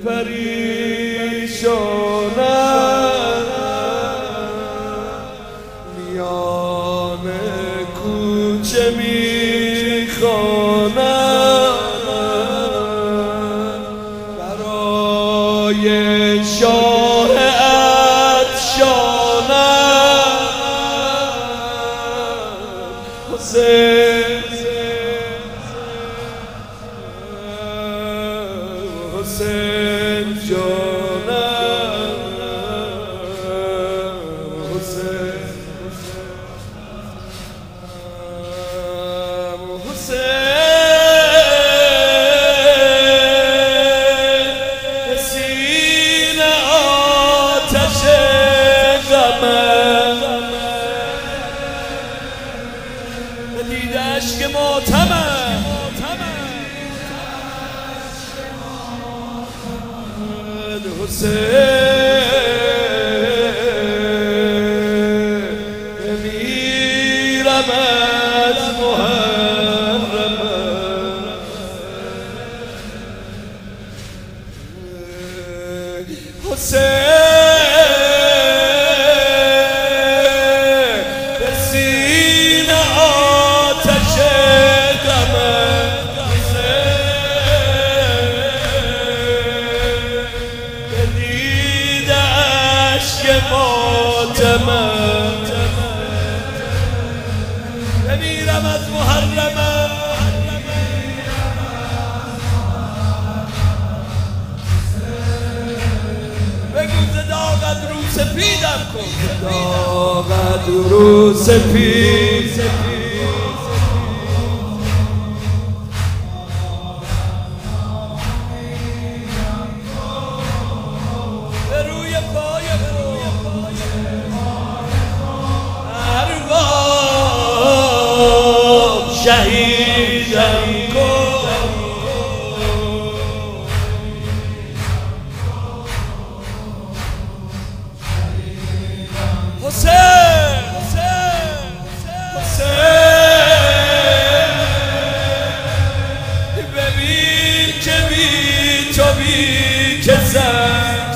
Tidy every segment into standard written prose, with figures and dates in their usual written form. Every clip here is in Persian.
پریشانم میان کوچه میخوانم برای شاه عطشانم حسین حسین جانم حسین حسین سینه آتش غمم دیده اشک ماتمم حسین میرم از محرم حسین به سینه آتش غمم ماتمم بمیرم از محرمم بگو داغت رو سپیدم کن داغت رو سپید شهیدم کن حسین ببین که بی تو بی کسم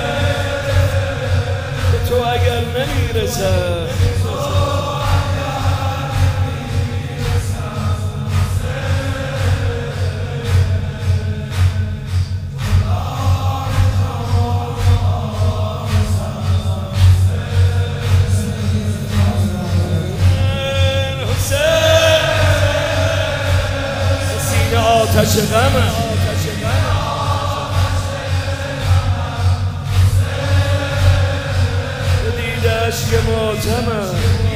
به تو اگر نمیرسم آتش غمم دیده اشک ماتمم